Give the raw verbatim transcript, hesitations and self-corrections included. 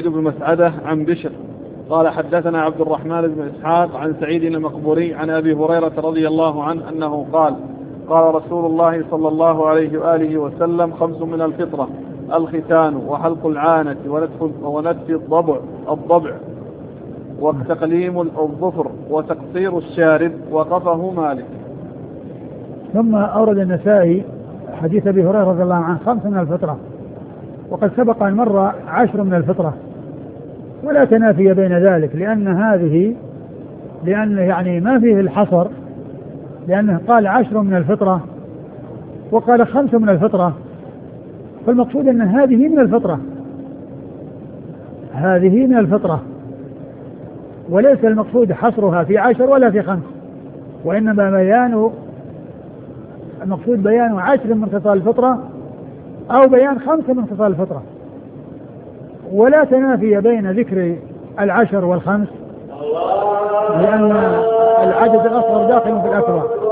سعيد بن مسعدة عن بشر قال حدثنا عبد الرحمن بن إسحاق عن سعيد المقبوري عن أبي هريرة رضي الله عنه أنه قال قال رسول الله صلى الله عليه وآله وسلم خمس من الفطرة: الختان وحلق العانة ونتف, ونتف الضبع, الضبع وتقليم الظفر وتقصير الشارب. وقفه مالك. ثم أورد النسائي حديث أبي هريرة رضي الله عنه خمس من الفطرة، وقد سبق أن مر عشر من الفطرة، ولا تنافي بين ذلك، لأن هذه لأن يعني ما فيه الحصر، لأنه قال عشر من الفطرة وقال خمس من الفطرة، فالمقصود أن هذه من الفطرة، هذه من الفطرة، وليس المقصود حصرها في عشر ولا في خمس، وإنما بيان المقصود بيان عشر من خصال الفطرة أو بيان خمسة من خصال الفطرة، ولا تنافي بين ذكر العشر والخمس، لأن العدد الأصغر داخل في الأكبر.